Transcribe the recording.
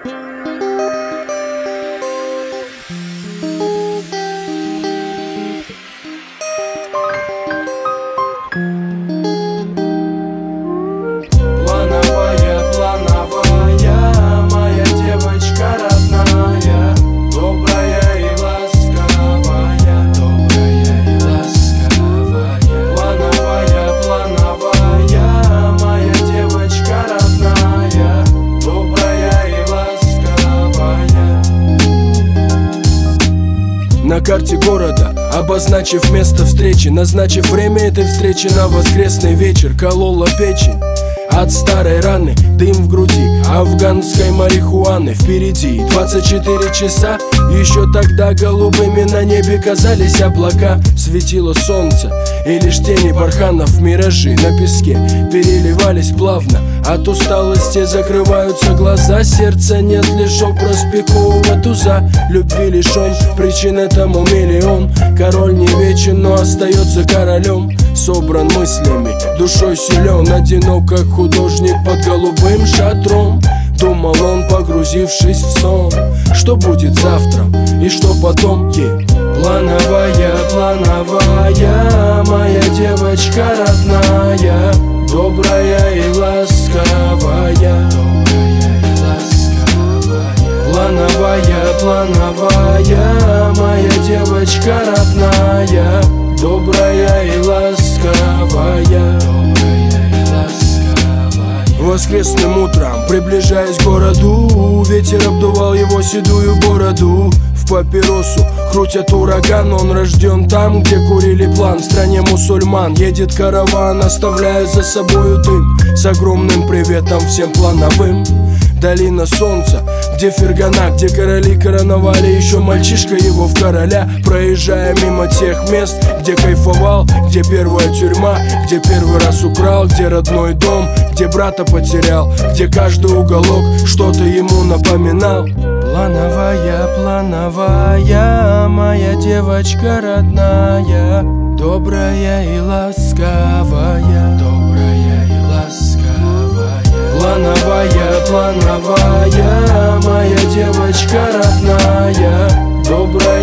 На карте города, обозначив место встречи, назначив время этой встречи на воскресный вечер, колола печень от старой раны, дым в груди афганской марихуаны. Впереди 24 часа, еще тогда голубыми на небе казались облака. Светило солнце, и лишь тени барханов, миражи на песке переливались плавно. От усталости закрываются глаза, сердца нет, лишь образ пикового туза. Любви лишен, причин этому миллион. Король не вечен, но остается королем. Собран мыслями, душой силен, одинок, как художник под голубым шатром. Думал он, погрузившись в сон, что будет завтра и что потом. Плановая, плановая, моя девочка родная, добрая и ласковая. Плановая, плановая, моя девочка родная, добрая и ласковая. Воскресным утром, приближаясь к городу, ветер обдувал его седую бороду. В папиросу крутят ураган, он рожден там, где курили план. В стране мусульман едет караван, оставляя за собою дым, с огромным приветом всем плановым. Долина солнца, где Фергана, где короли короновали еще мальчишка его в короля. Проезжая мимо тех мест, где кайфовал, где первая тюрьма, где первый раз украл, где родной дом, где брата потерял, где каждый уголок что-то ему напоминал. Плановая, плановая, моя девочка родная, добрая и ласковая, добрая и ласковая. Плановая, плановая, моя девочка родная, добрая